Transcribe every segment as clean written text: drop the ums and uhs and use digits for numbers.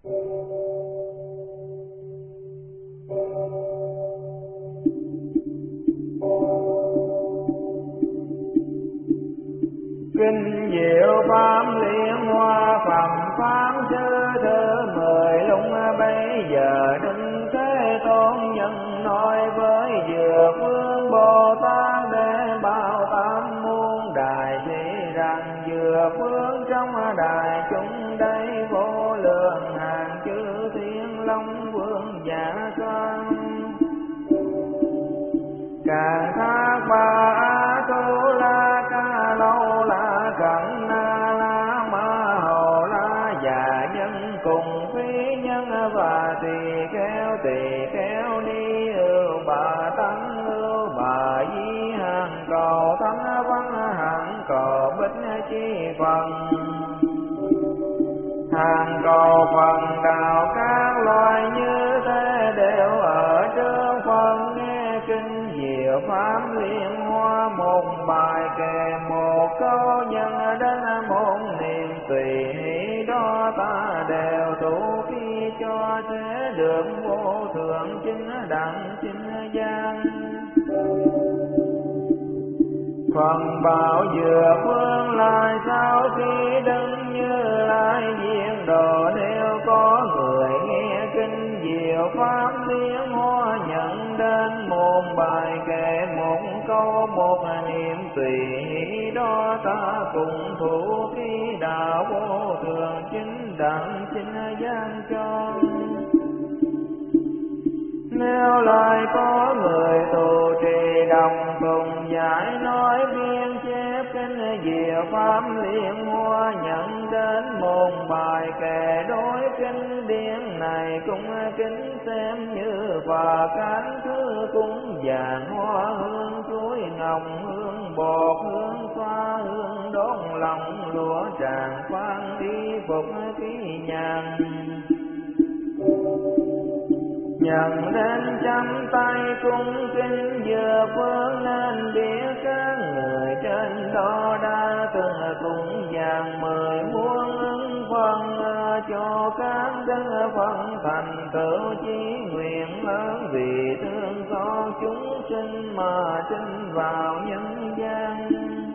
Kinh diệu pháp liên hoa phẩm phán chư thứ 10 lúc bấy giờ Đức Thế Tôn nhân nói với Dược Vương Bồ Tát để bao tam muôn đại sĩ rằng Dược Vương trong đại chúng đây vô lượng hàng chư thiên long vương giả soái càng thác ba tu la ca lâu la cẩn na la ma hồ la già nhân cùng phi nhân và tỳ kheo ni ưu bà tăng ưu bà di hàng cầu thánh văn hàng cầu bích chi phần hàng cầu phần đạo các loài như thế đều ở trước phần nghe kinh diệu pháp liên hoa một bài kệ một câu nhân đến một niệm tùy hỷ đó ta đều tu khi cho thế được vô thượng chính đẳng chính gian phần bảo Dược Vương lại sau khi đứng Như Lai viên đồ nếu có người nghe kinh diệu pháp liên hoa nhận đến một bài kệ một câu một niệm tùy hỷ đó ta cùng thủ khi đạo vô thượng chính đẳng chính gian cho. Nếu lại có người tù trì đồng cùng giải nói biên chép kinh diệu pháp liên hoa nhận đến một bài kệ đối kinh điển này cũng kính xem như và cánh thứ cúng vàng hoa hương chuối ngọc hương bột hương xoa hương đốt lòng lụa tràng khoan y phục ký nhàn nhận đến chăm tay cung kính Dược Vương nên biết các người trên đó đã từng cúng vàng 10 muôn ứng phần cho các đức phân thành tựu chí nguyện lớn vì thương xót chúng sinh mà sinh vào nhân gian.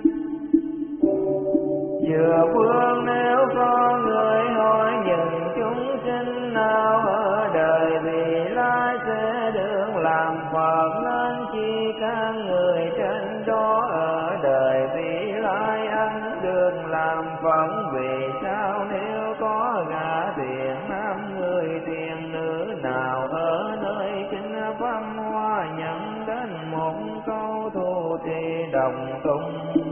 Dược Vương nếu có người hỏi những chúng sinh nào ở đời vị lai sẽ được làm Phật nên chi các người trên đó ở đời vị lai ăn được làm Phật vì sao nếu có gã tiền nam người tiền nữ nào ở nơi kinh văn hoa nhận đến một câu thu trì đồng tụng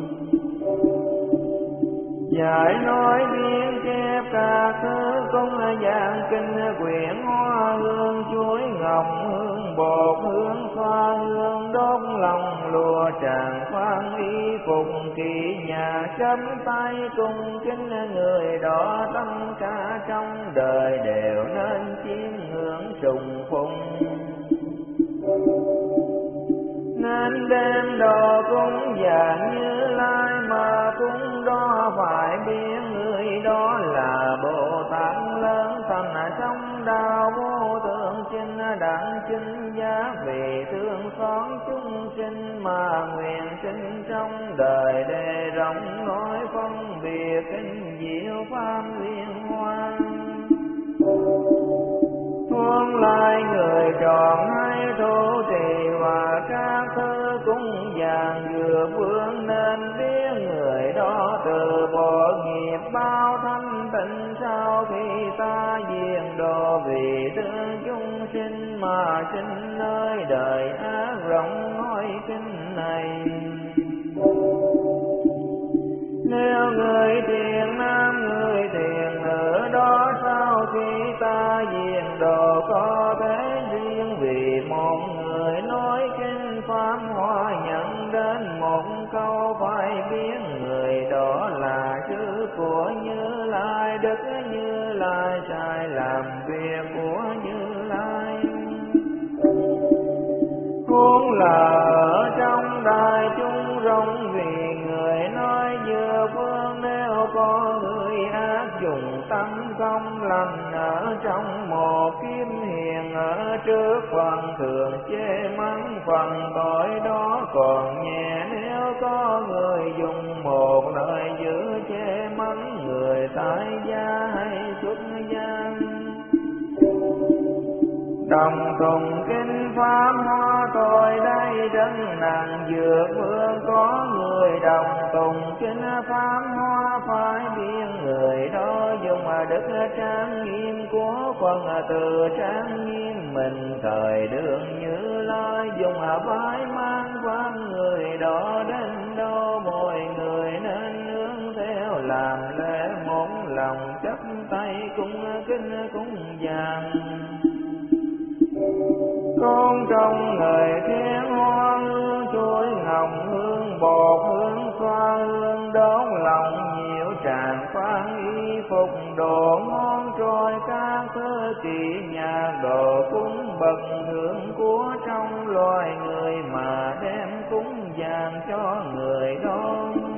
giải nói biên chép các thứ công dạng kinh quyển hoa hương chuối ngọc hương bột hương xoa hương đốt lòng lụa tràng khoan y phục kỳ nhà chấm tay cùng kính người đó tất cả trong đời đều nên chiêm ngưỡng trùng phùng nên đem đồ cúng dường Như Lai mà cúng đó phải biết người đó là Bồ Tát lớn thành trong đạo vô thượng chinh đẳng chinh giác vì thương xót chúng sinh mà nguyện sinh trong đời để rộng nói phân biệt kinh diệu pháp liên hoa Huống lại người tròn hay thủ trì và các thứ cúng dường Dược Vương nên biết người đó từ bỏ nghiệp bao thanh tịnh sau khi ta diệt độ vì thương chúng sinh mà sinh nơi đời ác rộng nói kinh này. Nếu người thiện nam người thiện nữ đó sau khi ta diệt độ có thể riêng vì một người nói kinh pháp hoa nhận đến một câu phải biết người đó là chữ của Như Lai đức Như Lai sai làm việc của Như Lai huống là ở trong đại chúng rộng vì người nói Dược Vương nếu có người ác dùng tâm công lành ở trong một kiếm hiền, ở trước phần thường chê mắng phần tội đó còn nhẹ. Nếu có người dùng một lời dữ chê mắng người tại gia hay xuất gia, đồng tùng kinh pháp hoa tôi đây rất nặng dược vương. Có người đồng tùng kinh pháp hoa phải biết người đó dùng đức trang nghiêm của phần từ trang nghiêm mình. Thời đường Như Lai dùng phải mang quan người đó đến đâu, mọi người nên nương theo làm lễ một lòng chấp tay cung kính cúng dường. Con trong người thiên hoa hương chuối ngọc hương bột hương xoa hương đón lòng nhiều tràn khoan y phục đồ ngon trôi các thứ kỷ nhạc đồ cúng bậc thượng của trong loài người mà đem cúng dường cho người đó.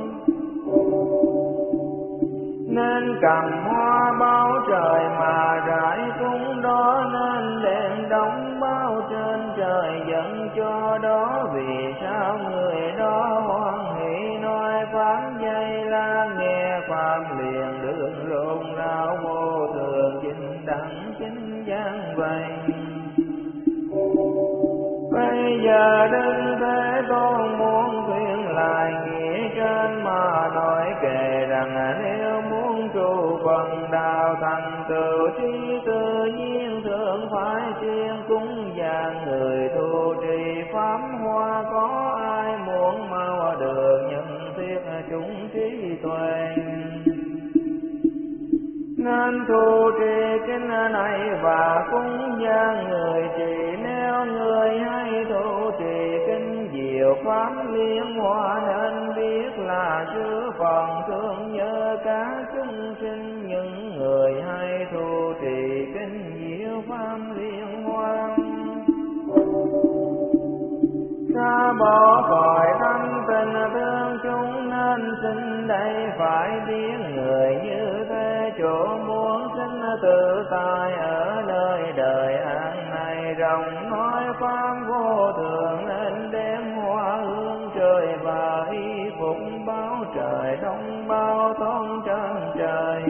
Nên cầm hoa bao trời mà rải cúng đó, nên đem đóng bao trên trời dẫn cho đó. Vì sao người đó hoan hỷ nói pháp dây la, nghe pháp liền đường rộn rao vô thường chính đẳng chính gian vậy. Bây giờ Đức Thế Tôn muốn khuyên lại nghĩa trên mà nói kể rằng, nếu muốn trụ phần đạo thành tựu trí tự nhiên, thường phải chuyên cúng dường người tu trì pháp hoa. Có ai muốn mau được nhận thiết chúng trí tuệ, nên tu trì kinh này và cúng dường người trì. Nếu người hay tu trì kinh diệu pháp liên hoa, nên biết là chư phần thương nhớ các chúng sinh. Những người hay tu trì kinh diệu pháp liên hoa, xa bỏ khỏi tâm tình thương chúng, nên xin đây phải biết người như thế. Chỗ muốn sinh tự tại ở nơi đời an này, rộng nói pháp vô thường nên đem hoa hương trời và y phục báo trời đông bao tôn trên trời.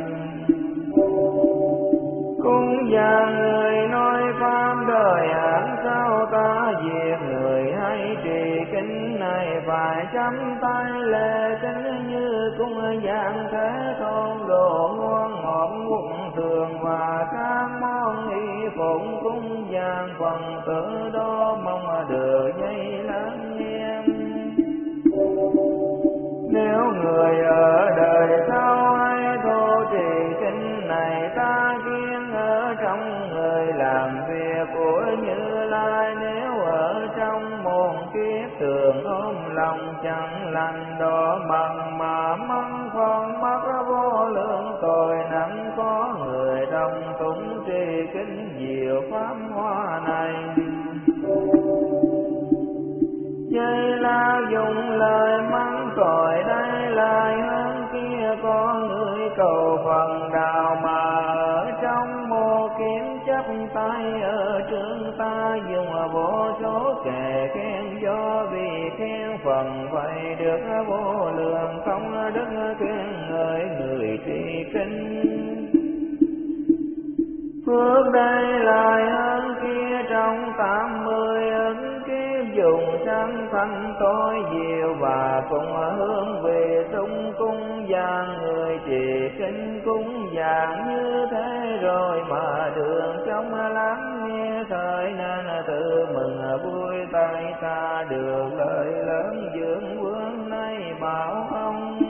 Cúng dường người nói pháp đời hẳn sao ta diệt, người hay trì kinh này phải chắp tay lễ kính. Như cung dường Thế Tôn đồ ngon ngọt quốc thường và các món y phục cúng dường phần tử đó, mong được dây lắng nghe. Nếu người ở đời sau hay tu trì kinh này, ta kiêng ở trong người làm việc của Như Lai. Nếu ở trong môn kiếp thường ôm lòng chẳng lành đó, bằng mà mắng con mắc vô lượng tội nặng. Có người đồng tụng trì kinh diệu pháp hoa này, dây la dùng lời mắng tội đây lại hơn kia. Có người cầu phần đạo mà ở trong mô kiếm chấp tay ở trước ta, dùng vô số kệ khen do vì khen phần vậy được vô lượng không đức khen ngợi người trì kinh. Phước đây lại hơn kia trong 80 ức kiếp, dùng sanh thanh tối diệu và cùng hướng về tung cung dường người trì kinh. Cung dường như thế rồi mà đường trong lắng nghe, thời nên tự mừng vui tay ta được lợi lớn. Dương vương nay bảo ông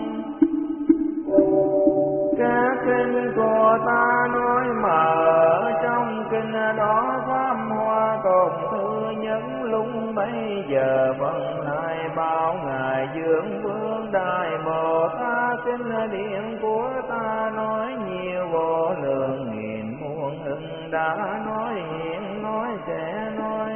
các kinh của ta nói mà ở trong kinh đó pháp hoa còn thứ nhất. Lúc bây giờ phần lại bảo ngài Dương vương đại Bồ Tát, kinh điển của ta nói nhiều vô lượng nghìn muôn ức đã nói hiện nói sẽ nói.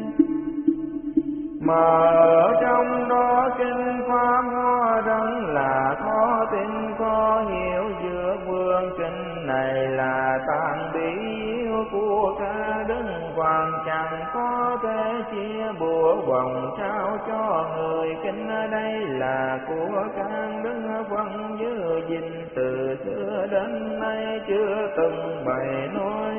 Mà ở trong đó kinh pháp hoa rất là khó tin, có hiểu giữa vương kinh này là ta vàng bị yêu của ca đứng hoàng chẳng có thể chia bùa vòng trao cho người kinh. Đây là của can đứng vẫn giữ gìn từ xưa đến nay chưa từng bày nói.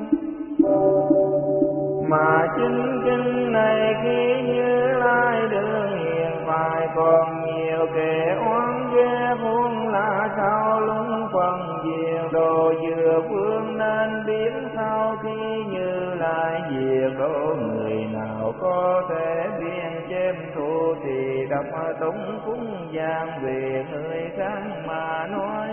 Mà chính kinh này khi Như Lai đương hiện phải còn nhiều kẻ oán ghê muôn là sao lung phần diệt đồ vừa phương nên biết sau khi Như Lai diệt độ người nào có thể biên chém thu thì đọc tụng cúng gian về người khác mà nói.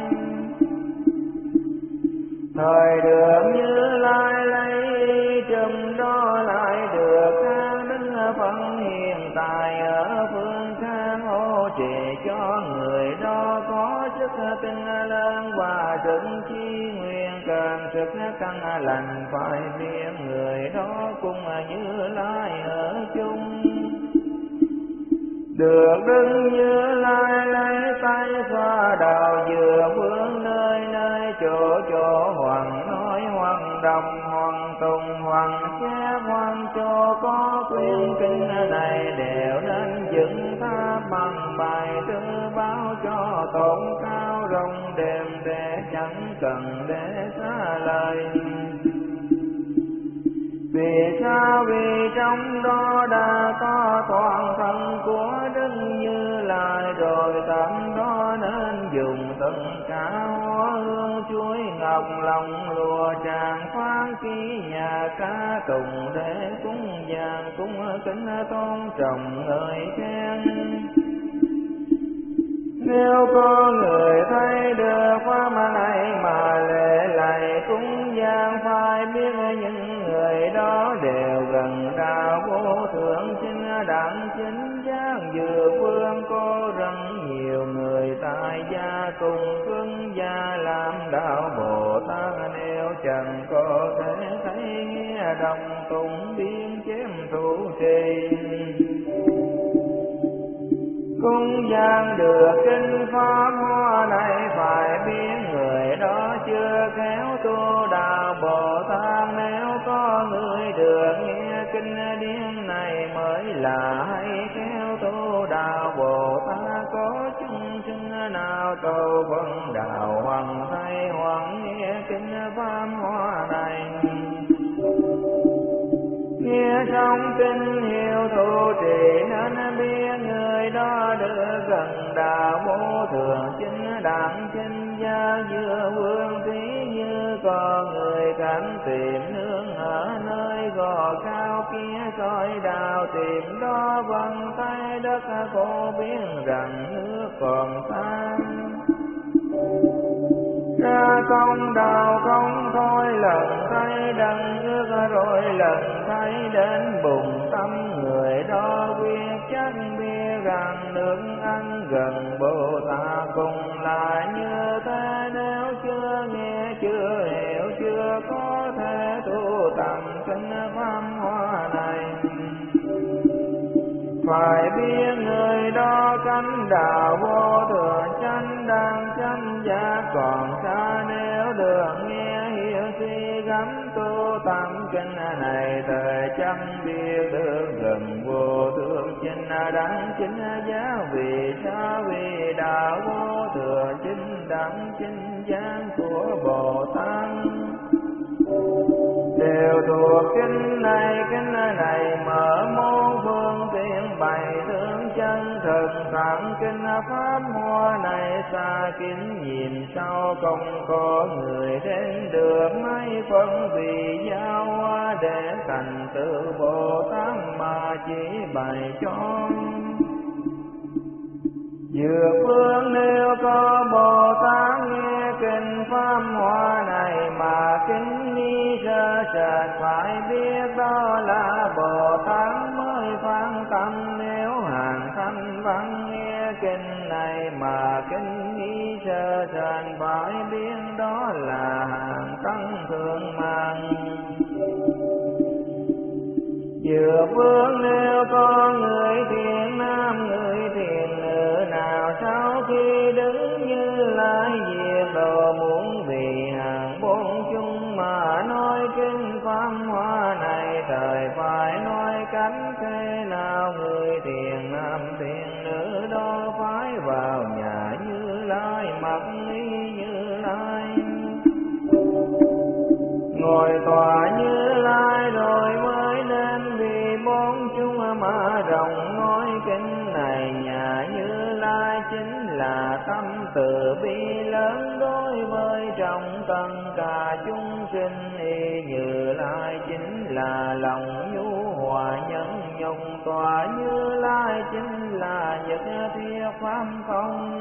Thời được Như Lai lấy chùm đó lại được khang đứng phân hiện tại ở phương khang hỗ trợ cho người đó có sức tinh lớn và sức chi nguyện càng sức căn lành phải biết người đó cùng Như Lai ở chung. Được đứng Như Lai lấy tay xoa đầu vừa vương nơi nơi chỗ chỗ hoàng nói hoàng đồng hoàng tùng hoàng xếp hoàng cho có quyển kinh này đều nên dựng tháp bằng bài thư báo cho tôn cao rộng đềm để chẳng cần để xa lời. Vì sao? Vì trong đó đã có toàn thân của Đức Như Lai rồi tận đó nên dùng tất cả hoa hương chuối ngọc lòng lụa tràng khoáng ký nhà ca tùng để cúng dường cúng kính tôn trọng người khen. Nếu có người thấy được pháp này mà lễ lạy cúng dường phải biết những người đó đều gần đạo vô thượng chính đẳng chính giác vừa phương. Có rất nhiều người tại gia cùng phương gia làm đạo Bồ Tát nếu chẳng có thể thấy nghe đồng tụng biên chém thủ trì. Cúng dường được kinh pháp hoa này phải biết người đó chưa khéo tu đạo Bồ Tát. Nếu có người được nghe kinh điển này mới là hay khéo tu đạo Bồ Tát. Có chúng sinh nào cầu vấn đạo hoàng thay hoàng nghe kinh pháp hoa này. Nghe xong kinh hiểu thụ trì nên biết người đó được gần đạo vô thượng chính đẳng chính gia vừa vương. Thí như có người cảnh tìm nương ở nơi gò cao kia soi đạo tìm đó vân tay đất cô biết rằng nước còn xa. Ra công đạo không thôi lần thấy đấng nước rồi lần thấy đến bụng tâm người đó biết chắc biết rằng nước ăn gần Bồ Tát cùng là như thế. Nếu chưa nghe chưa hiểu chưa có thể tu tầm kinh pháp hoa này phải biết người đó cánh đạo vô thượng chánh đẳng chánh giác còn xa. Nếu được nghe hiểu suy gắm tu tâm kinh này thời chẳng biết được gần vô thượng chánh đẳng chánh giác. Vì sao? Vì đạo vô thượng chánh đẳng chánh giác của Bồ Tát đều thuộc kinh này mở môn phương tiện bày tướng chân thực tặng kinh pháp hoa này xa kính nhìn sau không có người đến được mấy phân vì giao hoa để thành tựu Bồ Tát mà chỉ bày cho. Dược phương nếu có Bồ Tát nghe kinh pháp hoa này mà kính ni sơ sệt phải biết đó là Bồ Tát mới phán tâm. Nếu hàng thanh văn nghe kinh này mà kính ni sơ sệt phải biết đó là hàng tăng thượng mạng. Dược phương nếu có người thiện nam người thiện nữ nào sau khi đứng Như Lai diệt độ muốn vì hàng bốn chúng mà kinh pháp hoa này, thời phải nói cách thế nào? Người thiền nam thiền nữ đó phải vào nhà Như Lai, mặc y Như Lai, ngồi tòa Như Lai rồi mới nên vì bốn chúng mà rộng nói kinh này. Nhà Như Lai chính là tâm từ bi lớn đối với trong tất cả chúng sinh. Y Như Lai chính là lòng nhu hòa nhân nhục, tòa Như Lai chính là nhất thiết pháp không.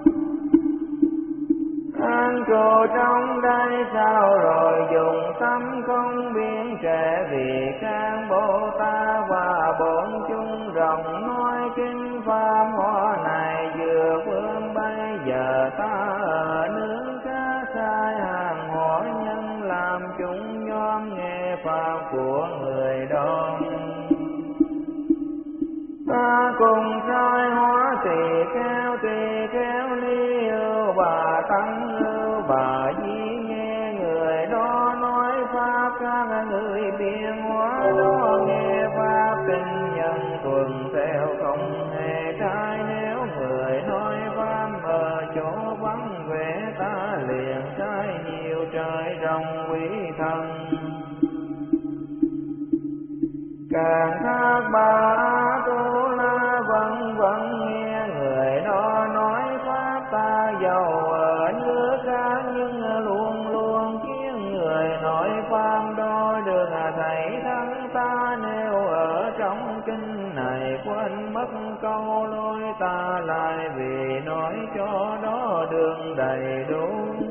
An trụ trong đây sao rồi dùng tâm không biến trẻ, vì các Bồ Tát và bốn chúng rộng nói kinh pháp hoa này. Vừa phương bây giờ ta ở nước cá sai hàng hóa nhân, làm chúng nhóm nghe pháp của người đó. Ta cùng sai hóa tỳ kheo ni ưu bà tăng ưu bà di, nghe người đó nói pháp, các người biên hóa đó nghe pháp kinh nhân tuần theo không hề trái. Nếu người nói pháp ở chỗ vắng vẻ, ta liền sai nhiều trời rồng quý thần. Càng thác bà Tu La vẫn nghe người đó nói pháp, ta giàu ở nước khác nhưng luôn luôn khiến người nói pháp đó được thầy thắng ta. Nếu ở trong kinh này quên mất câu lối, ta lại vì nói cho đó đường đầy đủ.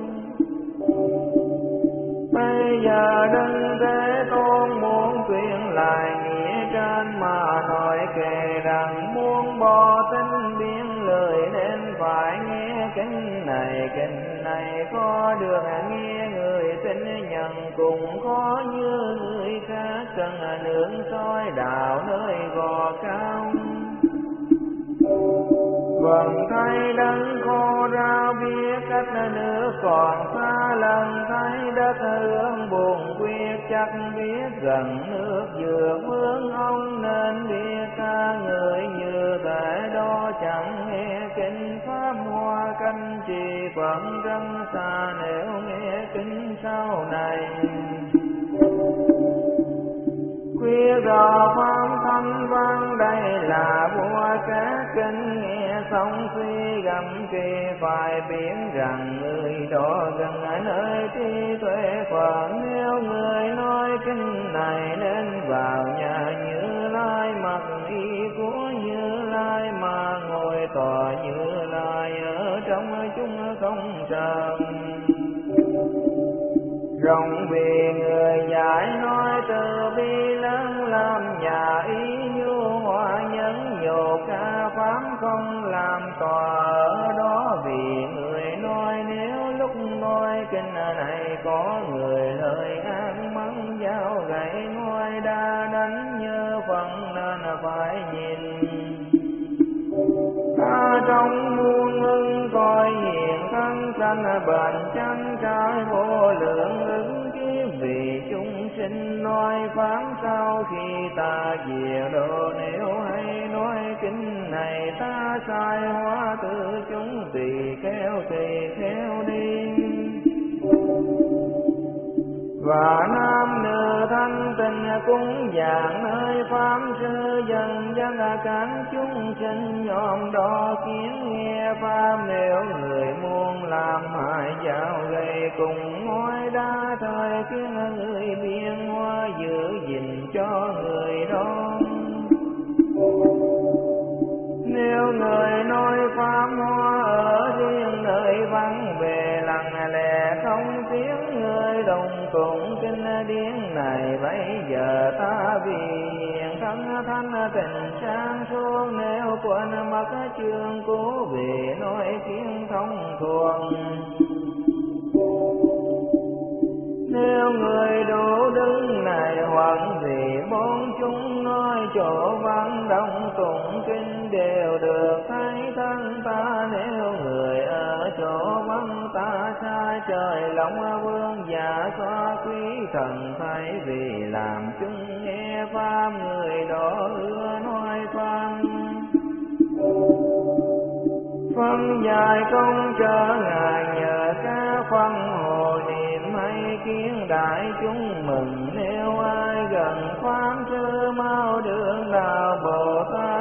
Bây giờ Đấng Thế Tôn muốn tuyên lại nghĩa trên mà nói kể rằng, muốn bỏ tính biến lời nên phải nghe kinh này. Kinh này có được nghe người tin nhận, cũng có như người khác cần nương soi đạo nơi gò cao. Vâng thấy đấng khô rao biết cách nước còn xa, lần thấy đất hướng buồn quyết chắc biết gần nước vượt hướng ông, nên biết ta người như thế đó chẳng nghe kinh pháp hoa canh trì vẫn rất xa. Nếu nghe kinh sau này khuya rõ pháp thanh văn, đây là vua các kinh nghe xong suy gầm kỳ, phải biết rằng người đó gần ở nơi trí tuệ Phật. Nếu người nói kinh này nên vào nhà Như Lai, mặc y của Như Lai mà ngồi tòa Như Lai ở trong chúng không trần. Rộng vì người dạy nói từ bi lớn, làm nhà ý nhu hòa nhẫn nhục ca pháp không làm tòa ở đó. Vì người nói nếu lúc nói kinh này có người lời ác mắng dao gậy ngôi đa đánh như phần, nên phải nhìn ta trong muôn ưng coi hiện thân sanh bền chân trái vô lượng ứng kiếp. Vì chúng sinh nói pháp sau khi ta diệt độ, nếu hay nói kinh này ta sai hóa tự chúng tỳ kheo đi. Và nam nữ thanh tịnh cúng dường nơi pháp sư, dần dần cản chúng sinh nhóm đó kiến nghe pháp. Nếu người muốn làm hại dạo gây cùng ngôi đa thời, khiến người biên hoa giữ gìn cho người đó. Nếu người nói pháp hoa ở riêng nơi vắng về, lặng lẽ không tiếng người đồng tụng kinh điển này. Bây giờ ta vì hiện thân thanh tịnh sáng suốt, nếu quên mất chương cố vì nói kiến thông thuộc. Nếu người đủ đứng này hoặc vì bốn chúng nói chỗ vắng đông tụng kinh đều được thấy thân ta. Nếu người ở chỗ vắng ta sai trời lòng vương giả xoa quý thần thay vì làm chúng nghe pháp người đó ưa nói toan. Phân dài công trở ngài nhờ các phân hồ niệm hay kiến đại chúng mừng, nếu ai gần pháp sư mau đường đạo Bồ Tát